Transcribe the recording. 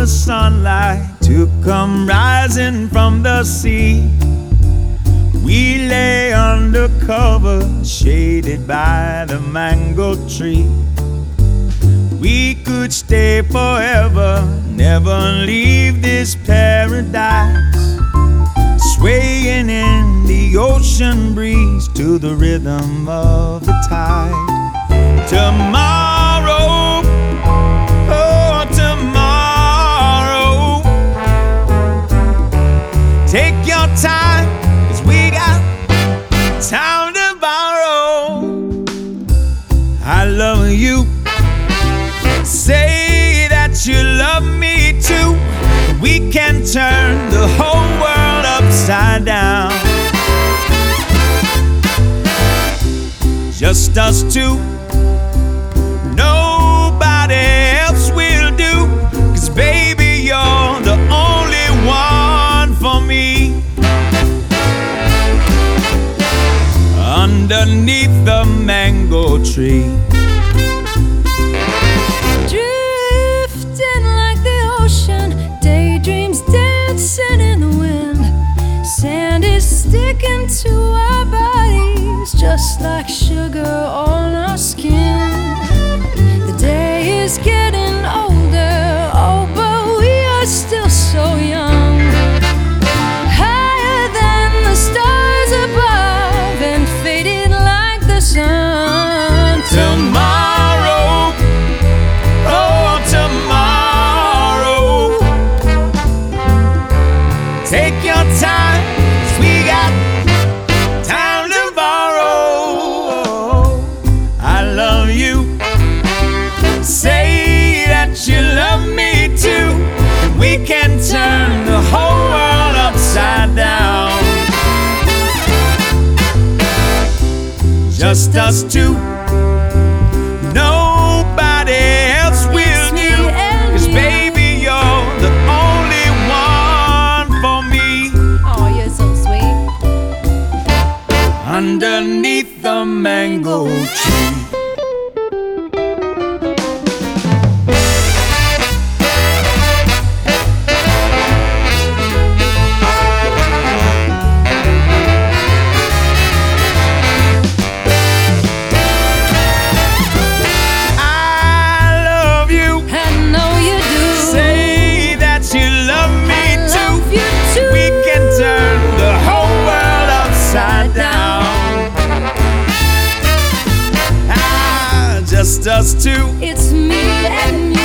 the sunlight to come rising from the sea. We lay under cover, shaded by the mango tree. We could stay forever, never leave this paradise, swaying in the ocean breeze to the rhythm of the tide. Tomorrow, oh tomorrow, take your time, 'cause we got time to borrow. I love you, say that you love me too. We can turn the whole world upside down. Just us two, nobody else will do. 'Cause baby, you're the only one for me. Underneath the mango tree, drifting like the ocean, daydreams dancing in the wind. Sand is sticking to our bodies, just like sugar on our skin. The day is getting older, oh, but we are still so young. Higher than the stars above and fading like the sun. tomorrow, oh tomorrow, take your time, 'cause we got time to borrow. I love you, say that you love me too. We can turn the whole world upside down. Just us two, nobody else will do. 'Cause baby, you're the only one for me. Oh, you're so sweet. Underneath the mango tree. Just us two, It's me and you.